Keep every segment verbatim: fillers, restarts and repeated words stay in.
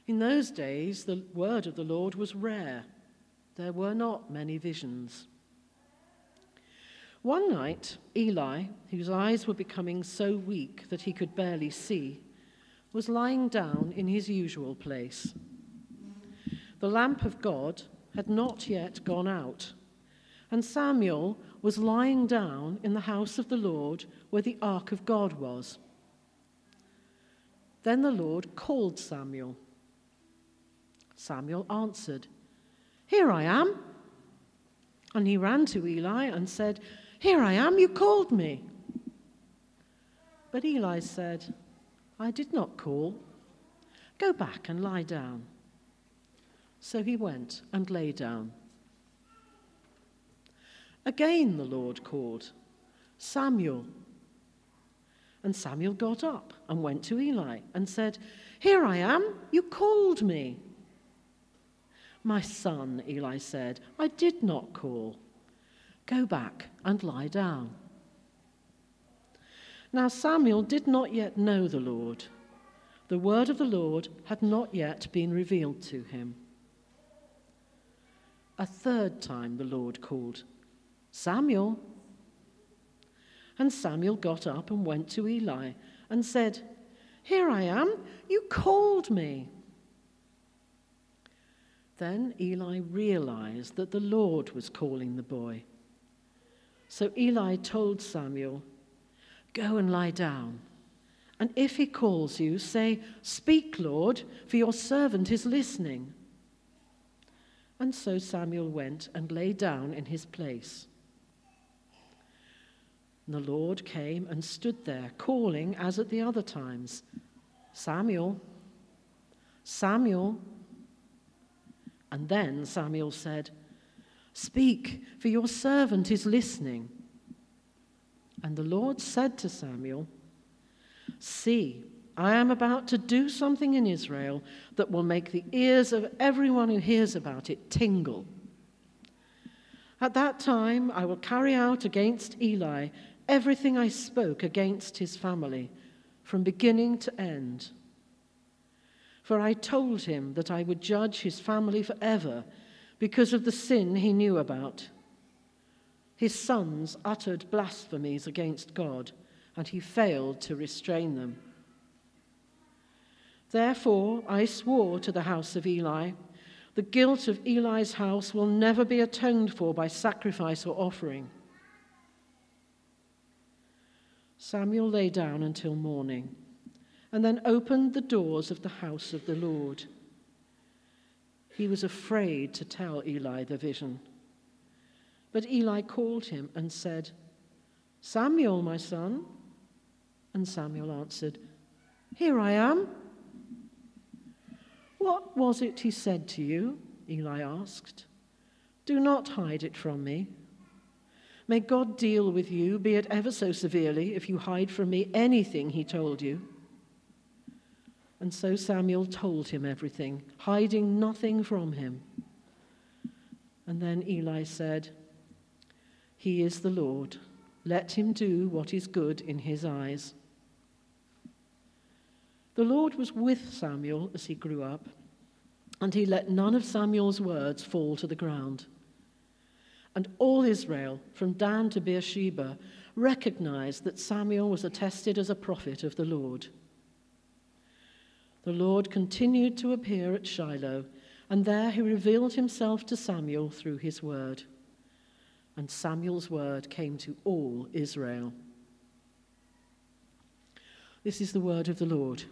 In those days, the word of the Lord was rare. There were not many visions. One night, Eli, whose eyes were becoming so weak that he could barely see, was lying down in his usual place. The lamp of God had not yet gone out, and Samuel was lying down in the house of the Lord where the ark of God was. Then the Lord called Samuel. Samuel answered, "Here I am." And he ran to Eli and said, "Here I am, you called me." But Eli said, "I did not call. Go back and lie down." So he went and lay down. Again the Lord called, "Samuel." And Samuel got up and went to Eli and said, "Here I am, you called me." "My son," Eli said, "I did not call. Go back and lie down." Now Samuel did not yet know the Lord. The word of the Lord had not yet been revealed to him. A third time the Lord called, "Samuel." And Samuel got up and went to Eli and said, "Here I am, you called me." Then Eli realized that the Lord was calling the boy. So Eli told Samuel, "Go and lie down, and if he calls you, say, 'Speak, Lord, for your servant is listening.'" And so Samuel went and lay down in his place. And the Lord came and stood there, calling as at the other times, "Samuel, Samuel." And then Samuel said, "Speak, for your servant is listening." And the Lord said to Samuel, "See, I am about to do something in Israel that will make the ears of everyone who hears about it tingle. At that time I will carry out against Eli everything I spoke against his family, from beginning to end. For I told him that I would judge his family forever because of the sin he knew about. His sons uttered blasphemies against God, and he failed to restrain them. Therefore I swore to the house of Eli, the guilt of Eli's house will never be atoned for by sacrifice or offering." Samuel lay down until morning, and then opened the doors of the house of the Lord. He was afraid to tell Eli the vision. But Eli called him and said, "Samuel, my son." And Samuel answered, "Here I am." "What was it he said to you?" Eli asked. "Do not hide it from me. May God deal with you, be it ever so severely, if you hide from me anything he told you." And so Samuel told him everything, hiding nothing from him. And then Eli said, "He is the Lord. Let him do what is good in his eyes." The Lord was with Samuel as he grew up, and he let none of Samuel's words fall to the ground. And all Israel, from Dan to Beersheba, recognized that Samuel was attested as a prophet of the Lord. The Lord continued to appear at Shiloh, and there he revealed himself to Samuel through his word. And Samuel's word came to all Israel. This is the word of the Lord.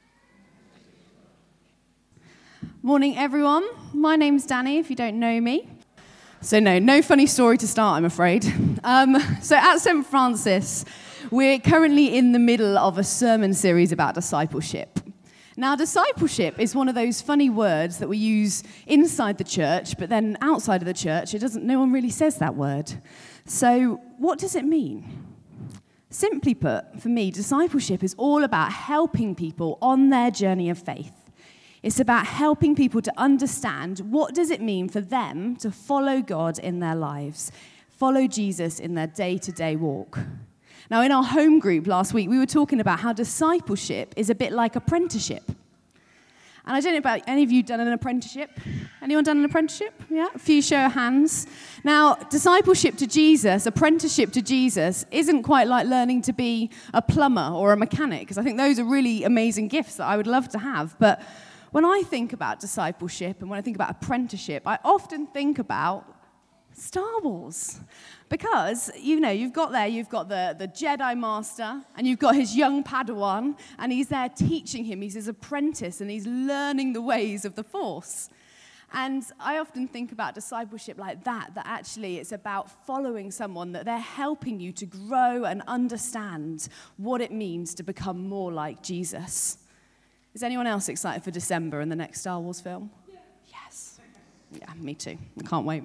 Morning, everyone. My name's Danny, if you don't know me. So no, no funny story to start, I'm afraid. Um, so at Saint Francis, we're currently in the middle of a sermon series about discipleship. Now, discipleship is one of those funny words that we use inside the church, but then outside of the church, it doesn't. No one really says that word. So what does it mean? Simply put, for me, discipleship is all about helping people on their journey of faith. It's about helping people to understand what does it mean for them to follow God in their lives, follow Jesus in their day-to-day walk. Now, in our home group last week, we were talking about how discipleship is a bit like apprenticeship. And I don't know about any of you done an apprenticeship. Anyone done an apprenticeship? Yeah, a few show of hands. Now, discipleship to Jesus, apprenticeship to Jesus, isn't quite like learning to be a plumber or a mechanic, because I think those are really amazing gifts that I would love to have. But when I think about discipleship and when I think about apprenticeship, I often think about Star Wars. Because, you know, you've got there, you've got the, the Jedi Master, and you've got his young Padawan, and he's there teaching him. He's his apprentice, and he's learning the ways of the Force. And I often think about discipleship like that, that actually it's about following someone, that they're helping you to grow and understand what it means to become more like Jesus. Is anyone else excited for December and the next Star Wars film? Yeah. Yes. Yeah, me too. I can't wait.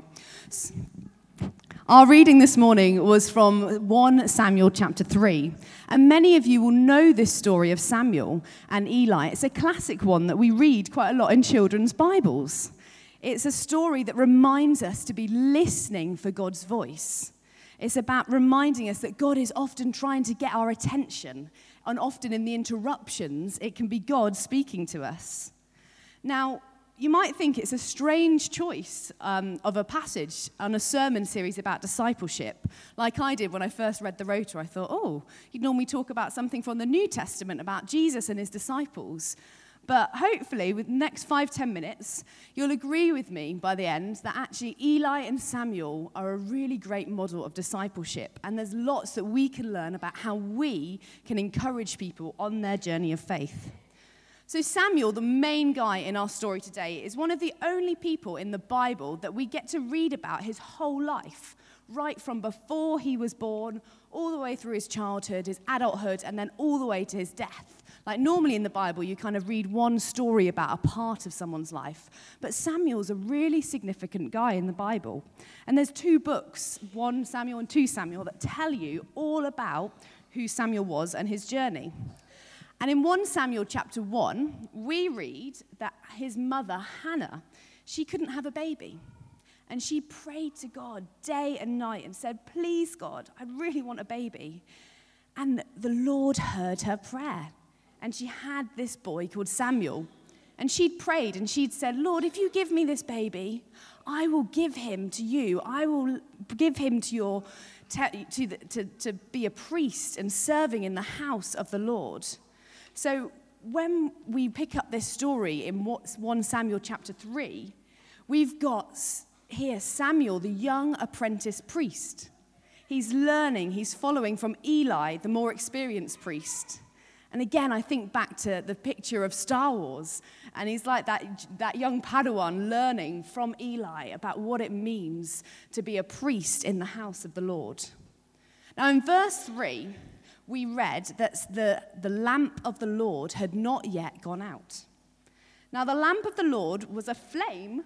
Our reading this morning was from First Samuel chapter three. And many of you will know this story of Samuel and Eli. It's a classic one that we read quite a lot in children's Bibles. It's a story that reminds us to be listening for God's voice. It's about reminding us that God is often trying to get our attention, and often in the interruptions, it can be God speaking to us. Now, you might think it's a strange choice um, of a passage on a sermon series about discipleship. Like I did when I first read the Rota, I thought, oh, you'd normally talk about something from the New Testament about Jesus and his disciples. But hopefully, with the next five, ten minutes, you'll agree with me by the end that actually Eli and Samuel are a really great model of discipleship. And there's lots that we can learn about how we can encourage people on their journey of faith. So Samuel, the main guy in our story today, is one of the only people in the Bible that we get to read about his whole life, right from before he was born, all the way through his childhood, his adulthood, and then all the way to his death. Like normally in the Bible, you kind of read one story about a part of someone's life, but Samuel's a really significant guy in the Bible. And there's two books, First Samuel and Second Samuel, that tell you all about who Samuel was and his journey. And in First Samuel chapter one, we read that his mother, Hannah, she couldn't have a baby. And she prayed to God day and night and said, please, God, I really want a baby. And the Lord heard her prayer. And she had this boy called Samuel. And she'd prayed and she'd said, Lord, if you give me this baby, I will give him to you. I will give him to your to, the, to, to be a priest and serving in the house of the Lord. So when we pick up this story in First Samuel chapter three, we've got here Samuel, the young apprentice priest. He's learning, he's following from Eli, the more experienced priest. And again, I think back to the picture of Star Wars, and he's like that, that young Padawan learning from Eli about what it means to be a priest in the house of the Lord. Now in verse three, we read that the, the lamp of the Lord had not yet gone out. Now, the lamp of the Lord was a flame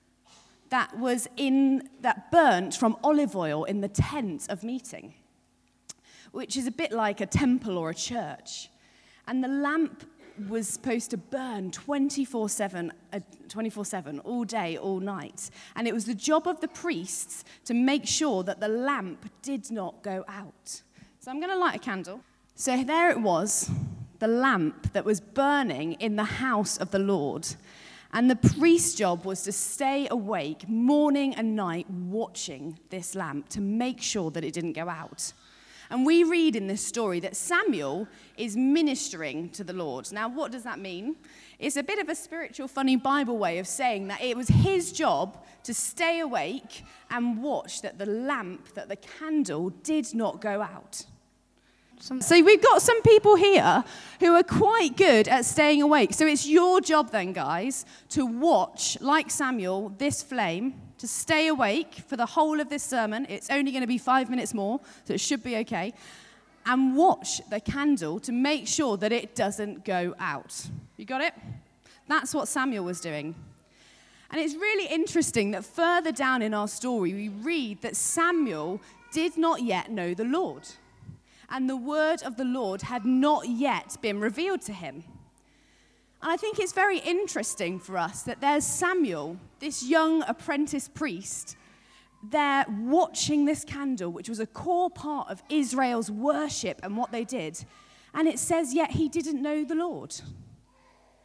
that was in that burnt from olive oil in the tent of meeting, which is a bit like a temple or a church. And the lamp was supposed to burn twenty-four seven, uh, twenty-four seven, all day, all night. And it was the job of the priests to make sure that the lamp did not go out. So I'm going to light a candle. So there it was, the lamp that was burning in the house of the Lord. And the priest's job was to stay awake morning and night watching this lamp to make sure that it didn't go out. And we read in this story that Samuel is ministering to the Lord. Now, what does that mean? It's a bit of a spiritual, funny Bible way of saying that it was his job to stay awake and watch that the lamp, that the candle did not go out. So we've got some people here who are quite good at staying awake. So it's your job then, guys, to watch, like Samuel, this flame, to stay awake for the whole of this sermon. It's only going to be five minutes more, so it should be okay. And watch the candle to make sure that it doesn't go out. You got it? That's what Samuel was doing. And it's really interesting that further down in our story, we read that Samuel did not yet know the Lord. And the word of the Lord had not yet been revealed to him. And I think it's very interesting for us that there's Samuel, this young apprentice priest, there watching this candle, which was a core part of Israel's worship and what they did. And it says, yet he didn't know the Lord.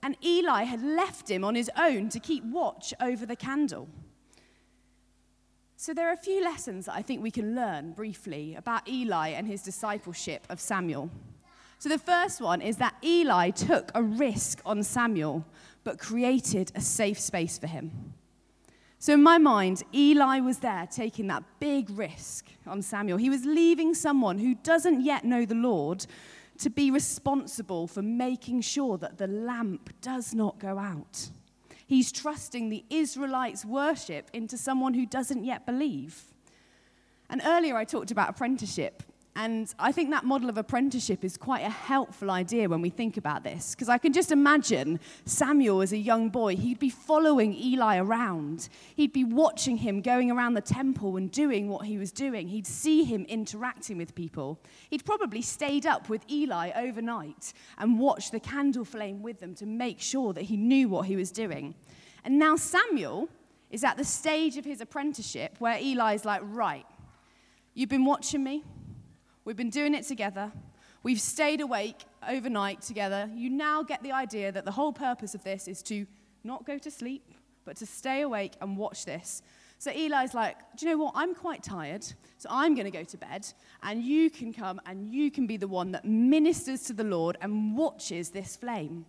and Eli had left him on his own to keep watch over the candle. So there are a few lessons that I think we can learn briefly about Eli and his discipleship of Samuel. So the first one is that Eli took a risk on Samuel, but created a safe space for him. So in my mind, Eli was there taking that big risk on Samuel. He was leaving someone who doesn't yet know the Lord to be responsible for making sure that the lamp does not go out. He's trusting the Israelites' worship into someone who doesn't yet believe. And earlier I talked about apprenticeship. And I think that model of apprenticeship is quite a helpful idea when we think about this. Because I can just imagine Samuel as a young boy. He'd be following Eli around. He'd be watching him going around the temple and doing what he was doing. He'd see him interacting with people. He'd probably stayed up with Eli overnight and watched the candle flame with them to make sure that he knew what he was doing. And now Samuel is at the stage of his apprenticeship where Eli's like, right, you've been watching me. We've been doing it together. We've stayed awake overnight together. You now get the idea that the whole purpose of this is to not go to sleep, but to stay awake and watch this. So Eli's like, do you know what? I'm quite tired, so I'm going to go to bed, and you can come and you can be the one that ministers to the Lord and watches this flame.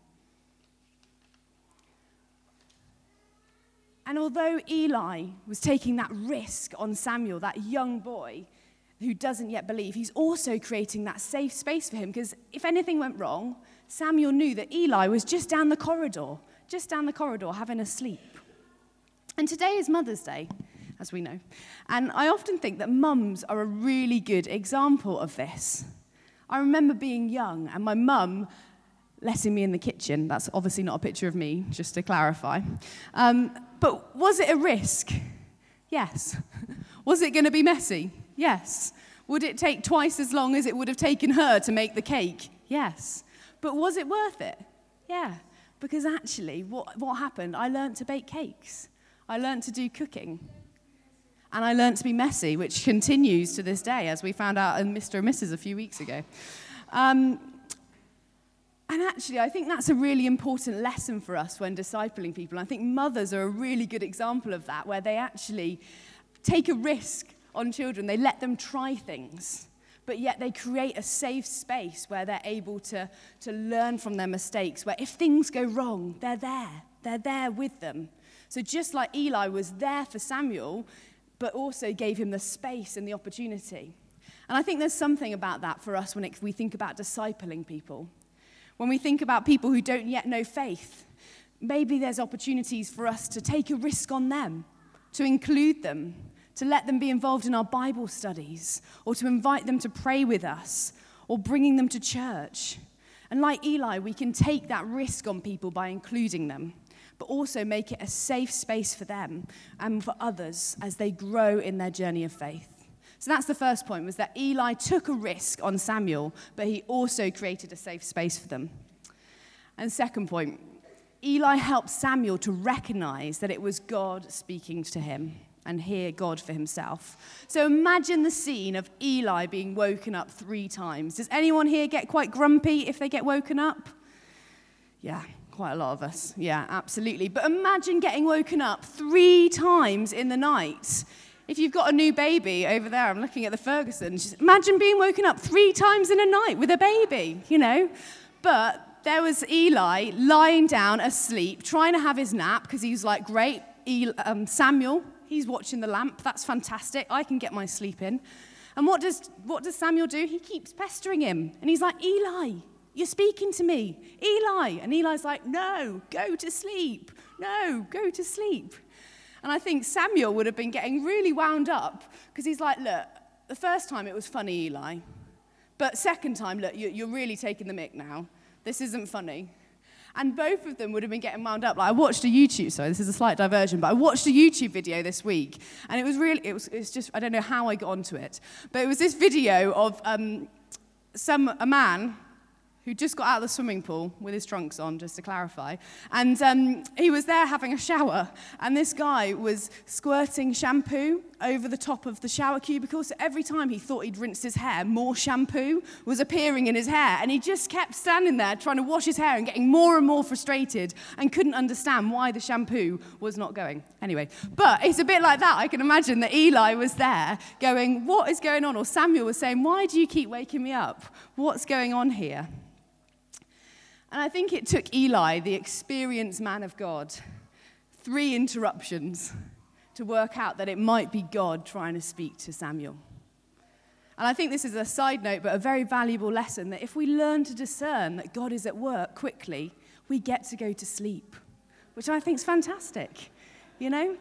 And although Eli was taking that risk on Samuel, that young boy, who doesn't yet believe, he's also creating that safe space for him, because if anything went wrong, Samuel knew that Eli was just down the corridor, just down the corridor having a sleep. And today is Mother's Day, as we know. And I often think that mums are a really good example of this. I remember being young and my mum letting me in the kitchen. That's obviously not a picture of me, just to clarify. Um, but was it a risk? Yes. Was it going to be messy? Yes. Would it take twice as long as it would have taken her to make the cake? Yes. But was it worth it? Yeah. Because actually, what, what happened? I learned to bake cakes. I learned to do cooking. And I learned to be messy, which continues to this day, as we found out in Mister and Missus a few weeks ago. Um, and actually, I think that's a really important lesson for us when discipling people. I think mothers are a really good example of that, where they actually take a risk on children. They let them try things, but yet they create a safe space where they're able to, to learn from their mistakes, where if things go wrong, they're there. They're there with them. So just like Eli was there for Samuel, but also gave him the space and the opportunity. And I think there's something about that for us when it, we think about discipling people. When we think about people who don't yet know faith, maybe there's opportunities for us to take a risk on them, to include them, to let them be involved in our Bible studies, or to invite them to pray with us, or bringing them to church. And like Eli, we can take that risk on people by including them, but also make it a safe space for them and for others as they grow in their journey of faith. So that's the first point, was that Eli took a risk on Samuel, but he also created a safe space for them. And second point, Eli helped Samuel to recognize that it was God speaking to him and hear God for himself. So imagine the scene of Eli being woken up three times. Does anyone here get quite grumpy if they get woken up? Yeah, quite a lot of us. Yeah, absolutely. But imagine getting woken up three times in the night. If you've got a new baby over there, I'm looking at the Fergusons. Imagine being woken up three times in a night with a baby, you know. But there was Eli lying down asleep, trying to have his nap, because he was like, great, Eli, um, Samuel, he's watching the lamp. That's fantastic. I can get my sleep in. And what does what does Samuel do? He keeps pestering him. And he's like, Eli, you're speaking to me. Eli. And Eli's like, no, go to sleep. No, go to sleep. And I think Samuel would have been getting really wound up, because he's like, look, the first time it was funny, Eli. But second time, look, you're really taking the mick now. This isn't funny. And both of them would have been getting wound up. Like, I watched a YouTube, sorry, this is a slight diversion, but I watched a YouTube video this week, and it was really, it was, it was just, I don't know how I got onto it, but it was this video of um, some, a man who just got out of the swimming pool with his trunks on, just to clarify. And um, he was there having a shower, and this guy was squirting shampoo over the top of the shower cubicle, so every time he thought he'd rinsed his hair, more shampoo was appearing in his hair, and he just kept standing there trying to wash his hair and getting more and more frustrated and couldn't understand why the shampoo was not going. Anyway, but it's a bit like that. I can imagine that Eli was there going, what is going on? Or Samuel was saying, why do you keep waking me up? What's going on here? And I think it took Eli, the experienced man of God, three interruptions to work out that it might be God trying to speak to Samuel. And I think this is a side note, but a very valuable lesson, that if we learn to discern that God is at work quickly, we get to go to sleep, which I think is fantastic, you know?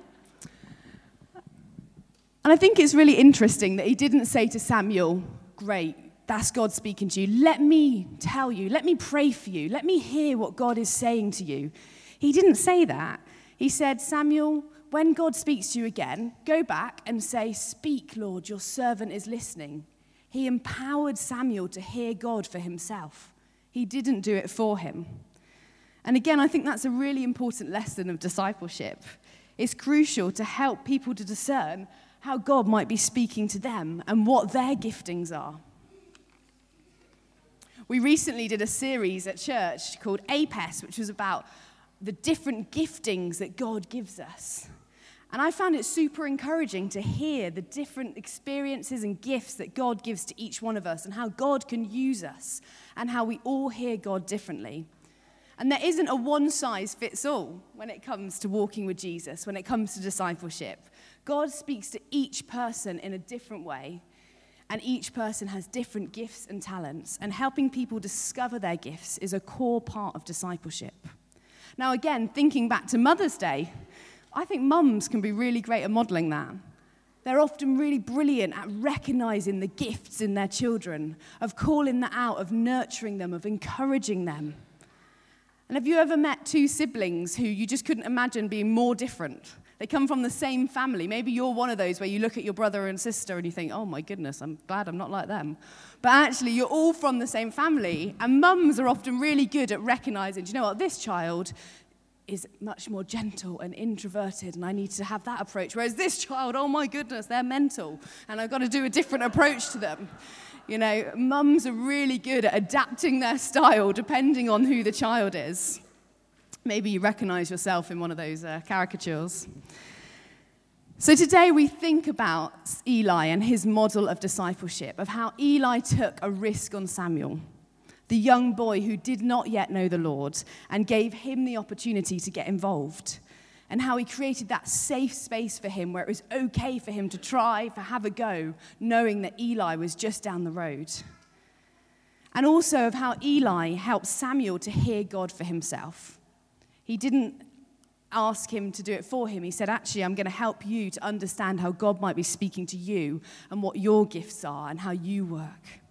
And I think it's really interesting that he didn't say to Samuel, great, that's God speaking to you. Let me tell you. Let me pray for you. Let me hear what God is saying to you. He didn't say that. He said, Samuel, when God speaks to you again, go back and say, speak, Lord, your servant is listening. He empowered Samuel to hear God for himself. He didn't do it for him. And again, I think that's a really important lesson of discipleship. It's crucial to help people to discern how God might be speaking to them and what their giftings are. We recently did a series at church called A P E S, which was about the different giftings that God gives us. And I found it super encouraging to hear the different experiences and gifts that God gives to each one of us and how God can use us and how we all hear God differently. And there isn't a one-size-fits-all when it comes to walking with Jesus, when it comes to discipleship. God speaks to each person in a different way. And each person has different gifts and talents, and helping people discover their gifts is a core part of discipleship. Now, again, thinking back to Mother's Day, I think mums can be really great at modeling that. They're often really brilliant at recognizing the gifts in their children, of calling that out, of nurturing them, of encouraging them. And have you ever met two siblings who you just couldn't imagine being more different? They come from the same family. Maybe you're one of those where you look at your brother and sister and you think, oh my goodness, I'm glad I'm not like them. But actually, you're all from the same family. And mums are often really good at recognizing, do you know what, this child is much more gentle and introverted, and I need to have that approach. Whereas this child, oh my goodness, they're mental, and I've got to do a different approach to them. You know, mums are really good at adapting their style depending on who the child is. Maybe you recognize yourself in one of those uh, caricatures. So today we think about Eli and his model of discipleship, of how Eli took a risk on Samuel, the young boy who did not yet know the Lord, and gave him the opportunity to get involved, and how he created that safe space for him where it was okay for him to try, to have a go, knowing that Eli was just down the road. And also of how Eli helped Samuel to hear God for himself. He didn't ask him to do it for him. He said, actually, I'm going to help you to understand how God might be speaking to you and what your gifts are and how you work.